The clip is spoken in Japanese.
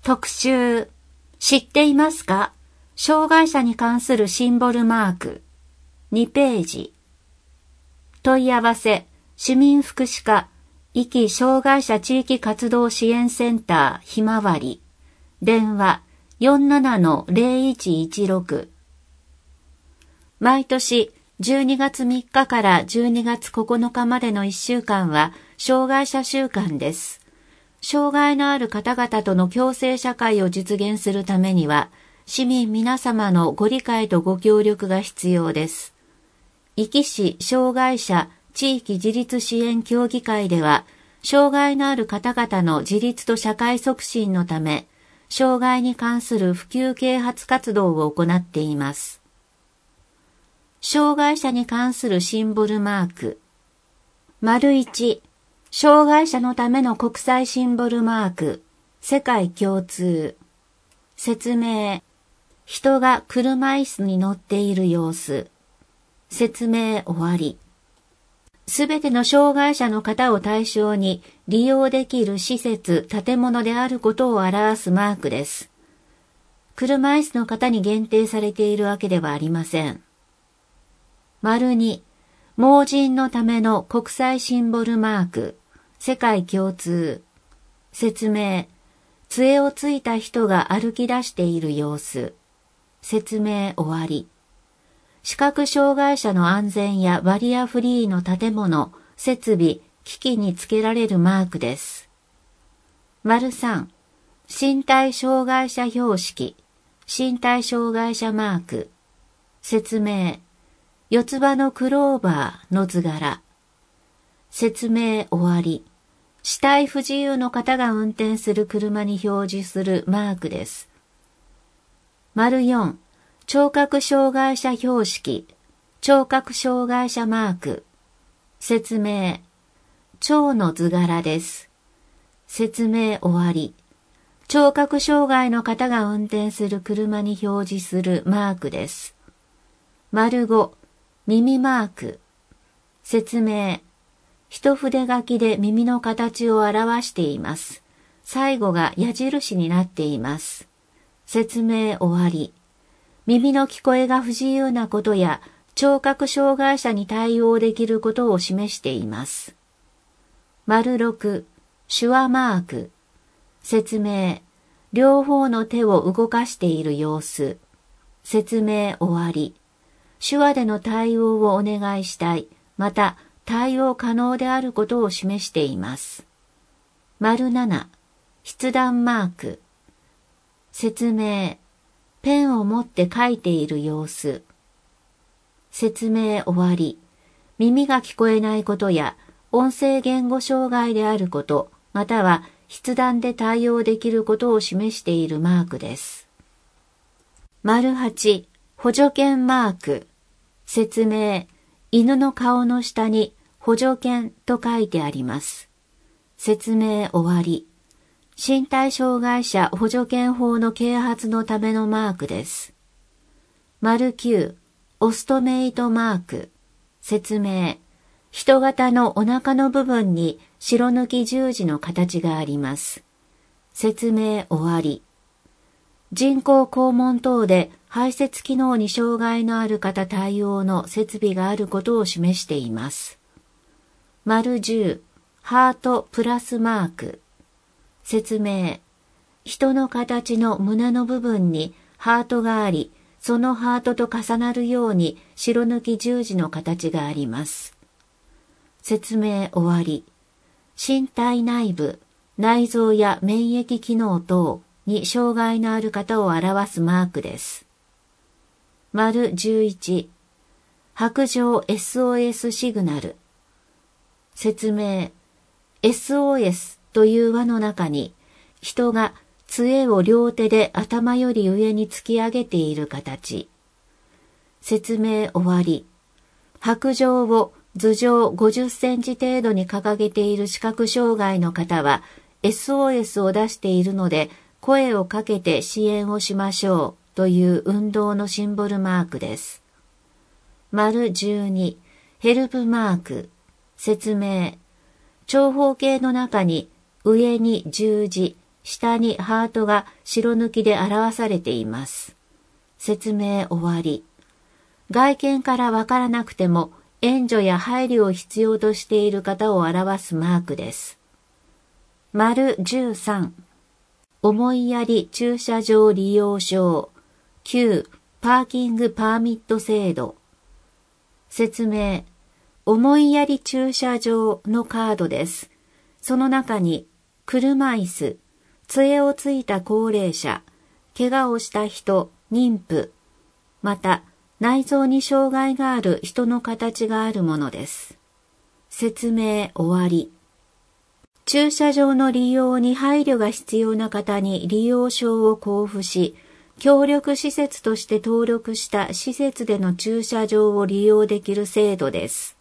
特集。知っていますか？障害者に関するシンボルマーク。2ページ。問い合わせ、市民福祉課、壱岐障害者地域活動支援センターひまわり。電話 47-0116。毎年12月3日から12月9日までの1週間は障害者週間です。障害のある方々との共生社会を実現するためには、市民皆様のご理解とご協力が必要です。壱岐市障害者地域自立支援協議会では、障害のある方々の自立と社会促進のため、障害に関する普及啓発活動を行っています。障害者に関するシンボルマーク。1、障害者のための国際シンボルマーク、世界共通。説明。人が車椅子に乗っている様子。説明終わり。すべての障害者の方を対象に利用できる施設、建物であることを表すマークです。車椅子の方に限定されているわけではありません。2、盲人のための国際シンボルマーク。世界共通。説明。杖をついた人が歩き出している様子。説明終わり。視覚障害者の安全やバリアフリーの建物、設備、機器につけられるマークです。3、身体障害者標識。身体障害者マーク。説明。四つ葉のクローバーの図柄。説明終わり。視体不自由の方が運転する車に表示するマークです。4、聴覚障害者標識、聴覚障害者マーク。説明。蝶の図柄です。説明終わり。聴覚障害の方が運転する車に表示するマークです。5、耳マーク。説明。一筆書きで耳の形を表しています。最後が矢印になっています。説明終わり。耳の聞こえが不自由なことや聴覚障害者に対応できることを示しています。6、手話マーク。説明。両方の手を動かしている様子。説明終わり。手話での対応をお願いしたい。また、対応可能であることを示しています。7、筆談マーク。説明。ペンを持って書いている様子。説明終わり。耳が聞こえないことや音声言語障害であること、または筆談で対応できることを示しているマークです。8、補助犬マーク。説明。犬の顔の下に補助犬と書いてあります。説明終わり。身体障害者補助犬法の啓発のためのマークです。9、オストメイトマーク。説明。人型のお腹の部分に白抜き十字の形があります。説明終わり。人工肛門等で排泄機能に障害のある方対応の設備があることを示しています。10、ハートプラスマーク。説明。人の形の胸の部分にハートがあり、そのハートと重なるように白抜き十字の形があります。説明終わり。身体内部、内臓や免疫機能等に障害のある方を表すマークです。11、白状 SOS シグナル。説明。SOS という輪の中に人が杖を両手で頭より上に突き上げている形。説明終わり。白状を頭上50センチ程度に掲げている視覚障害の方は SOS を出しているので声をかけて支援をしましょうという運動のシンボルマークです。12、ヘルプマーク。説明。長方形の中に上に十字、 下にハートが白抜きで表されています。説明終わり。外見からわからなくても援助や配慮を必要としている方を表すマークです。丸13。思いやり駐車場利用証。9. パーキングパーミット制度。説明。思いやり駐車場のカードです。その中に、車椅子、杖をついた高齢者、怪我をした人、妊婦、また内臓に障害がある人の形があるものです。説明終わり。駐車場の利用に配慮が必要な方に利用証を交付し、協力施設として登録した施設での駐車場を利用できる制度です。